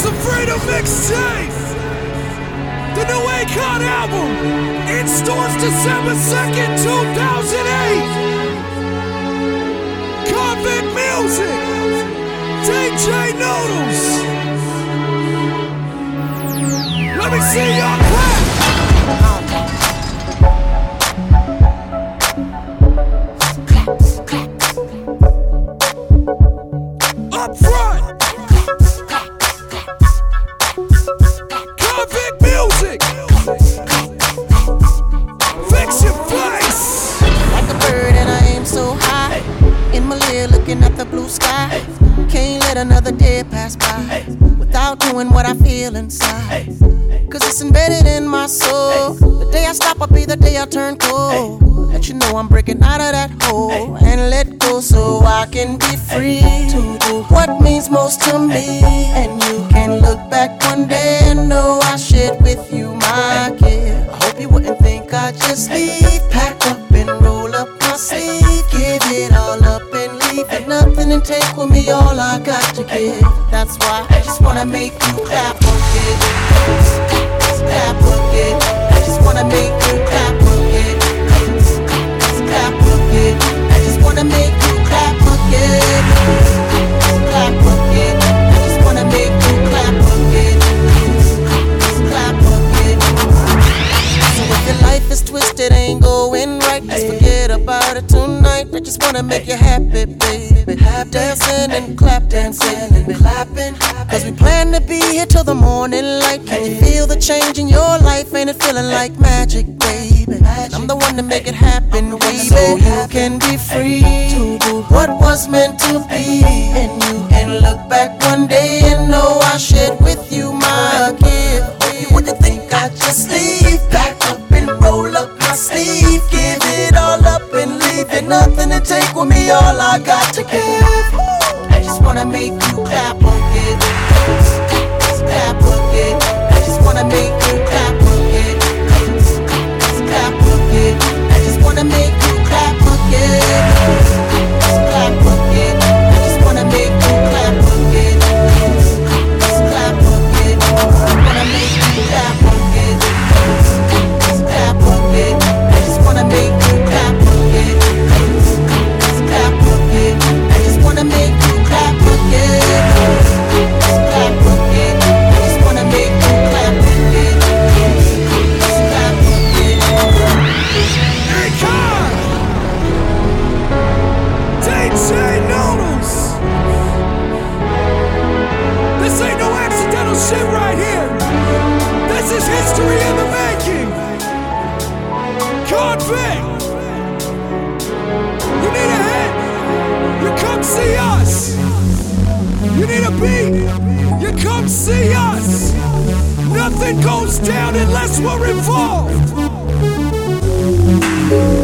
Freedom Mixtape, the new Akon album, in stores December 2nd, 2008. Convict Music, DJ Noodles. Let me see y'all clap. Up front. Convict Music. Fix your face. Like a bird and I aim so high. In my lair looking at the blue sky. Can't let another day pass by without doing what I feel inside. Cause it's embedded in my soul. The day I stop will be the day I turn cold. Let you know I'm breaking out of that hole and let go so I can be free to do what means most to me. And you can look back one day and know I shared with you my gift. I hope you wouldn't think I just leave. Pack up and roll up my sleeve. Give it all up and leave it nothing and take with me all I got to give. That's why I just wanna make you clap again. Clap again. I just wanna make you clap again. Clap again. I just wanna make you clap again. Clap again. I just wanna make you clap again. Clap again. So if your life is twisted, ain't going right, just forget about it tonight. I just wanna make you happy, baby. Dancing and clap, dancing and clapping. Cause we plan to be here till the morning light. Can you feel the change in your life? Ain't it feeling like magic, baby? I'm the one to make it happen, baby. So you can be free to do what was meant to be. And you can look back one day and know I shared with you my gift. You wouldn't think I just leave. Back up and roll up my sleeve. Give it all up and leave it nothing to take with me all I got to give. I just wanna make you clap again. Clap again. I just wanna make you clap again. Clap again. I just wanna make you clap again. Clap again. I just wanna make you clap again. Clap again. I wanna make you clap again. Clap again. I just wanna make you clap again. Clap again. I just wanna make you clap again. Clap again. I just wanna make you clap again. Clap again. Akon, DJ Noodles. This ain't no accidental shit right here. This is history in the making. Convict. You need a hit? You come see us. You need a beat? You come see us. Nothing goes down unless we're involved.